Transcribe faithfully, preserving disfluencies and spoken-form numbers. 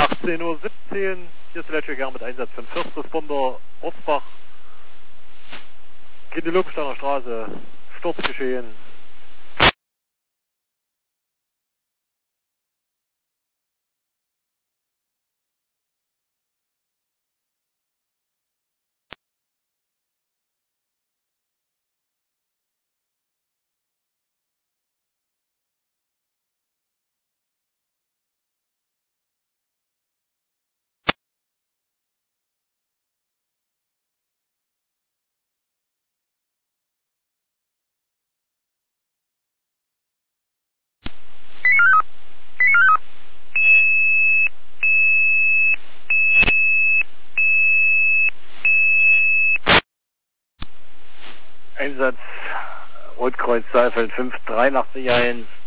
achtzehn Uhr siebzehn, hier ist Letzteger mit Einsatz von First Responder Ortsbach. Kindelobensteiner Straße, Sturzgeschehen. Einsatz Rotkreuz Saalfeld fünf drei nach Sicherheit.